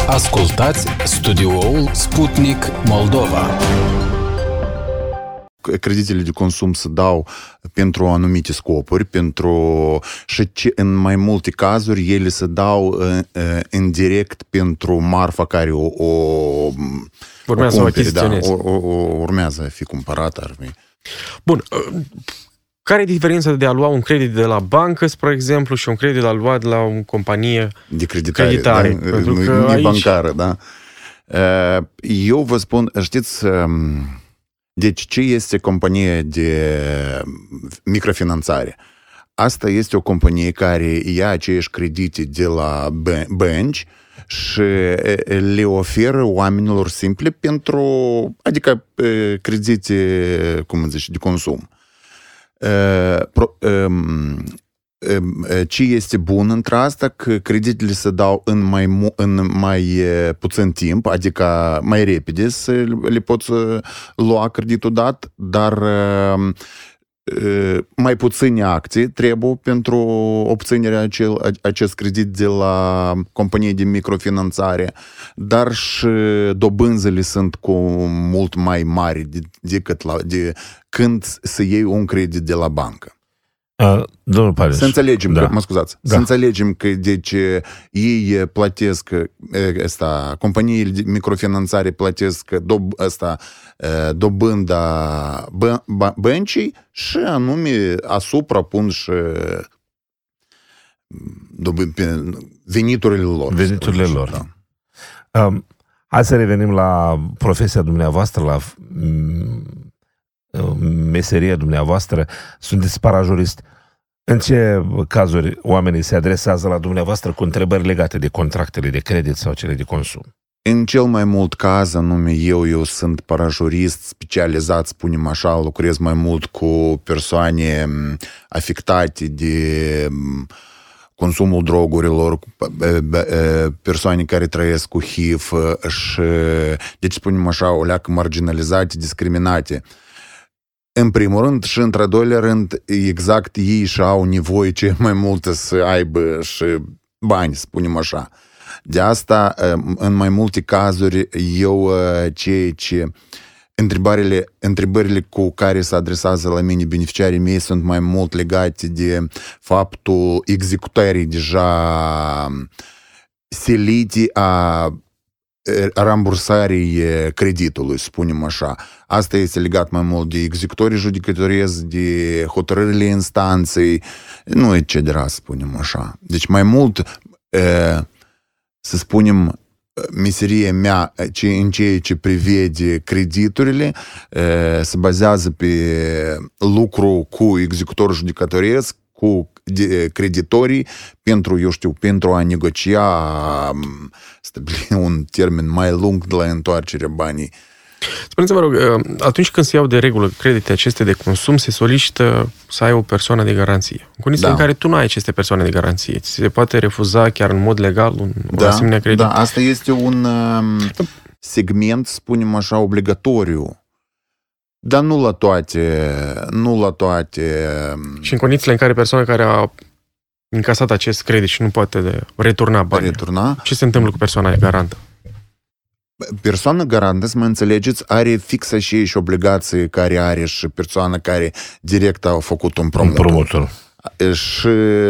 Ascultați studioul Sputnik Moldova. Creditele de consum se dau pentru anumite scopuri, și în mai multe cazuri ele se dau indirect pentru marfa care urmează urmează a fi cumpărată. Bun. Care e diferența de a lua un credit de la bancă, spre exemplu, și un credit de a lua de la o companie de creditare? Da? Pentru că aici... bancară, da? Eu vă spun, știți, deci ce este companie de microfinanțare? Asta este o companie care ia aceeași credite de la bănci și le oferă oamenilor simple adică credite, cum zice, de consum. Ce este bun între asta, că creditele se dau în mai puțin timp, adică mai repede să le poți lua creditul dat, dar mai puține acții trebuie pentru obținerea acest credit de la companie de microfinanțare, dar și dobânzile sunt cu mult mai mari decât când să iei un credit de la bancă. Domnul Pareș, să înțelegem, da. Să înțelegem că deci ei plătesc companiile de microfinanțare plătesc dobânda băncii și anume asupra pun și veniturile lor. Veniturile lor. Da. Hai să revenim la profesia dumneavoastră, la meseria dumneavoastră. Sunteți parajurist. În ce cazuri oamenii se adresează la dumneavoastră cu întrebări legate de contractele de credit sau cele de consum? În cel mai mult caz, anume eu sunt parajurist specializat, spunem așa, lucrez mai mult cu persoane afectate de consumul drogurilor, persoane care trăiesc cu HIV și, deci spunem așa, o leacă marginalizate, discriminate. În primul rând și într-al doilea rând, exact ei și au nevoie ce mai multe să aibă și bani, spunem așa. De asta, în mai multe cazuri, eu întrebările cu care se adresează la mine beneficiarii mei sunt mai mult legate de faptul executării deja silite a rambursării creditului, spunem așa. Asta este legat mai mult de executorii judecătorezi, de hotărârile instanței, nu etc., spunem așa. Deci mai mult, să spunem, meseria mea în ceea ce privede crediturile se bazează pe lucru cu executorul judecătoresc, cu creditorii pentru a negocia, stabili un termen mai lung de la întoarcerea banii. Spuneți-vă, rog, atunci când se iau de regulă credite aceste de consum, se solicită să ai o persoană de garanție. În condiții în care tu nu ai aceste persoane de garanție, ți se poate refuza chiar în mod legal un asemenea credit? Da, asta este un segment, spunem așa, obligatoriu. Dar nu la toate. Și în condițiile în care persoana care a încasat acest credit și nu poate returna banii, ce se întâmplă cu persoana garantă? Persoana garantă, să mă înțelegeți, are fix și obligații care are și persoana care direct a făcut un promotor. Și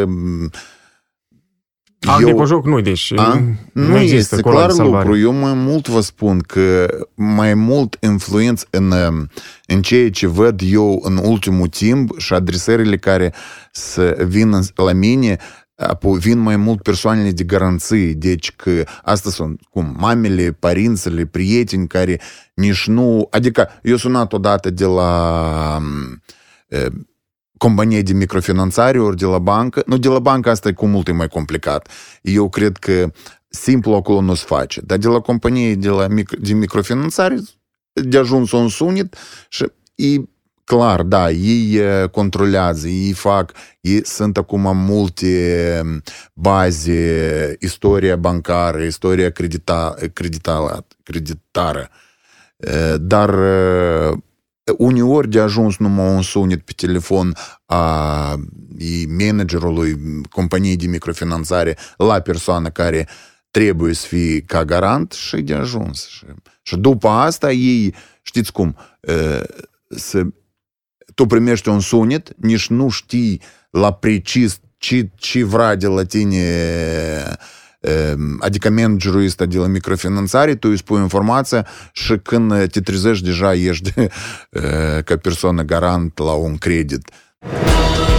pe joc nu, deci nu este clar lucru. Eu mai mult vă spun că mai mult influență în ceea ce văd eu în ultimul timp și adresările care să vină la mine, apoi vin mai mult persoanele de garanție, deci că asta sunt cum mamele, părințele, prieteni care nici nu, adică eu sunat odată de la companie de microfinanțare ori de la bancă. Nu, de la bancă asta e cu mult mai complicat. Eu cred că simplu acolo nu se face. Dar de la companie de microfinanțare de ajuns un sunet și clar, da, ei controlează, ei sunt acum multe baze, istoria bancară, istoria creditară. Dar uneori de ajuns numai un sunet pe telefon a managerului companiei de microfinanțare la persoană care trebuie să fie ca garant și de ajuns. Și după asta ei, știți cum, tu primești un sunet, nici nu știi la precis ce vrea de la tine, adică managerul ăsta de la microfinanțare, tu îi spui informația și când te trezești deja ești ca persoană garant la un credit.